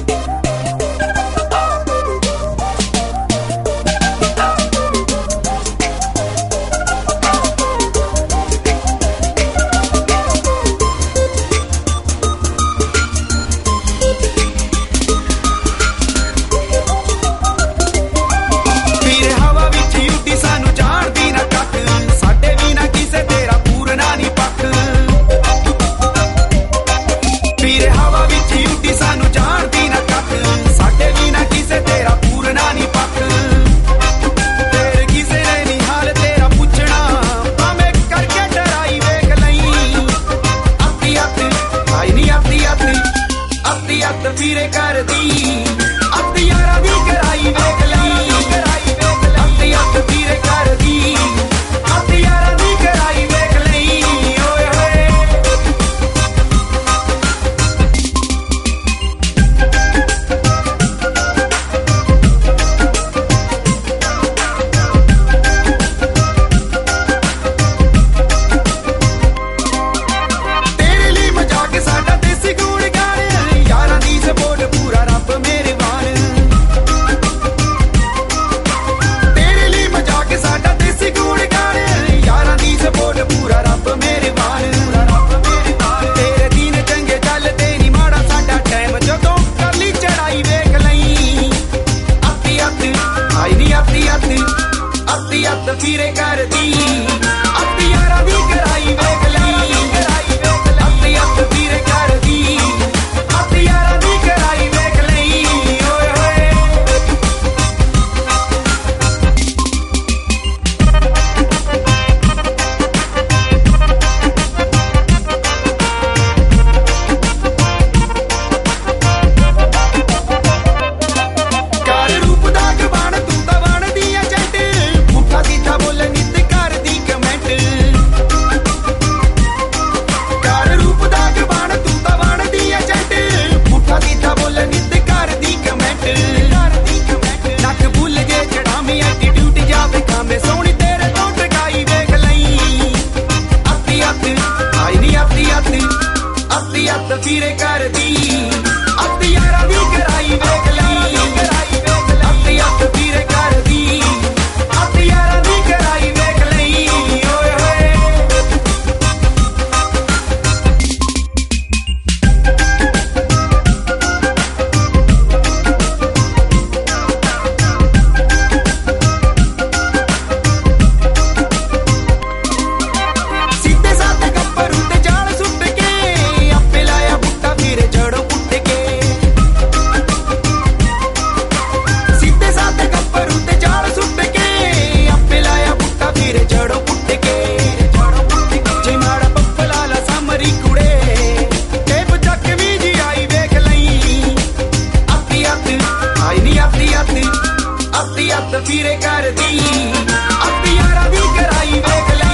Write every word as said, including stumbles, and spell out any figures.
ਵੀਰੇ ਕਰਦੀ ਅੱਤ ਯਾਰਾਂ ਦੀ ਕਰਾਈ ਵੇਖ ਲਈ ਅੱਤ ਅੱਤ ਵੀਰੇ ਕਰਦੀ ਅੱਤ ਯਾਰਾਂ ਦੀ ਕਰਾਈ ਵੇਖ ਲਈ ਓਏ ਹੋਏ ਤੇਰੇ ਲਈ ਮਜ਼ਾਕ ਸਾਡਾ ਦੇਸੀ ਗੂੜ ਗਾਣੇ ਯਾਰਾਂ ਦੀ ਸਪੋਰਟ ਪੂਰਾ ਰੱਬ ਮੇਰੇ ਵਾਲ ਤੇਰੇ ਲਈ ਮਜ਼ਾਕ ਸਾਡਾ ਦੇਸੀ ਗੂੜ ਗਾਣੇ ਯਾਰਾਂ ਦੀ ਸਪੋਰਟ ਪੂਰਾ ਰੱਬ ਮੇਰੇ ਵਾਲ ਤੇਰੇ ਦਿਨ ਚੰਗੇ ਚੱਲਦੇ ਨੀ ਮਾੜਾ ਸਾਡਾ ਟਾਈਮ ਜਦੋਂ ਕਰ ਲਈ ਚੜਾਈ ਵੇਖ ਲਈ ਅੱਤੀ ਅੱਤੀ ਆਈ ਨੀ ਅੱਤੀ ਅੱਤੀ ਅੱਤੀ ਅੱਤ ਵੀਰੇ ਕਰਦੀ ਅੱਤ ਯਾਰਾਂ ਦੀ ਕਰਾਈ ਵੇਖ ਲਈ ਅੱਤੀ ਅੱਤ ਵੀਰੇ ਕਰਦੀ ਅੱਤ ਯਾਰਾਂ ਦੀ ਕਰਾਈ ਵੇਖ ਲਈ ਓਏ ਹੋਏ ਕਰ ਰੂਪ ਦਾ ਜਵਾਨ ਤੂੰ ਤਾਂ ਬਣਦੀ ਐ ਜੱਟ ਪੁੱਠਾ ਸਿੱਧਾ ਬੋਲ ਨਿੱਤ ਕਰਦੀ ਕਮੈਂਟ ਕਰ ਰੂਪ ਦਾ ਜਵਾਨ ਤੂੰ ਤਾਂ ਬਣਦੀ ਐ ਜੱਟ ਪੁੱਠਾ ਸਿੱਧਾ ਬੋਲ ਨਿੱਤ ਕਰਦੀ ਕਮੈਂਟ ਨੱਕ ਭੁੱਲ ਜੇ ਚੜਾਵੀਂ ਐਟੀਟਿਊਡ ਜਾਵੇ ਕਾਮੇ ਸੋਹਣੀ ਤੇਰੇ ਤੋਂ ਟਕਾਈ ਵੇਖ ਲਈ ਅੱਤੀ ਅੱਤ ਆਈ ਨੀ ਅੱਤੀ ਅੱਤੀ ਅੱਤੀ ਅੱਤ ਵੀਰੇ ਕਰਦੀ ਅੱਤ ਯਾਰਾਂ ਦੀ ਕਰਾਈ ਵੇਖ ਲਈ ਅੱਤੀ ਅੱਤ ਵੀਰੇ ਕਰਦੀ ਅੱਤ ਯਾਰਾਂ ਦੀ ਕਰਾਈ ਵੇਖ ਲਈ ਓਏ ਹੋਏ ਸਿੱਧੇ ਸਾਧੇ ਗੱਭਰੂ ਤੇ ਜਾਲ ਸੁੱਟ ਕੇ ਆਪੇ ਲਾਇਆ ਬੁੱਟਾ ਵੀਰੇ ਜੜੋਂ ਪੁੱਟ ਕੇ ਸਿੱਧੇ ਸਾਧੇ ਗੱਭਰੂ ਤੇ ਜਾਲ ਸੁੱਟ ਕੇ ਆਪੇ ਲਾਇਆ ਬੁੱਟਾ ਵੀਰੇ ਜੜੋਂ ਪੁੱਟ ਕੇ ਜੇ ਮਾੜਾ ਪੱਪਲਾ ਲਾ ਸਾਮਰੀ ਕੁੜੇ ਟੇਪ ਚੱਕ ਵੀ ਜੀ ਆਈ ਵੇਖ ਲਈ ਅੱਤੀ ਅੱਤ ਆਈ ਨੀ ਅੱਤੀ ਅੱਤ ਅੱਤੀ ਅੱਤ ਵੀਰੇ ਕਰਦੀ ਅੱਤ ਯਾਰਾਂ ਦੀ ਕਰਾਈ ਵੇਖ ਲਈ